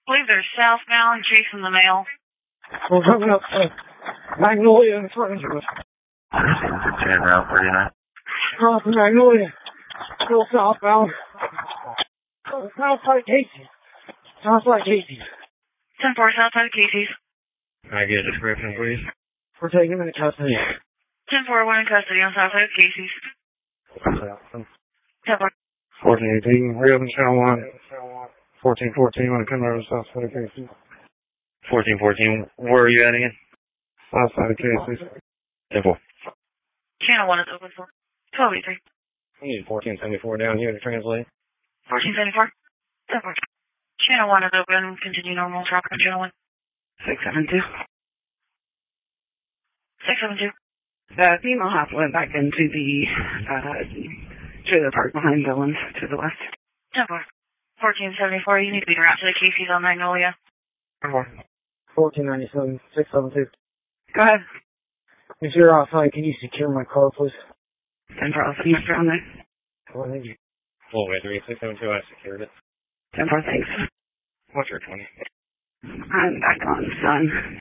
believe they're southbound chasing the mail. We're coming up to Magnolia in front of us. Turn Route 39. Across Magnolia. Still southbound. Southside Casey's. Southside Casey's. 10-4 southside Casey's. Can I get a description, please? We're taking him into custody. 10-4, one in custody on southside Casey's. 10-4. 1418, reopen channel 1. 1414, when it comes over to Southside Casey's. 1414, where are you at again? Southside Casey's. 10-4. Channel 1 is open for 1283. I need 1474 down here to translate. 1474. 10-4. Channel 1 is open. Continue normal traffic on channel 1. 672. 672. The female hop went back into the trailer park behind Dylan's to the west. 10-4. 1474, you need to be route to the Casey's on Magnolia. 1497, 672. Go ahead. If you're outside, can you secure my car, please? 10-4, I'll send you around there. Well, thank you. Full way 3672, I secured it. 10-4, thanks. What's your 20? I'm back on, son.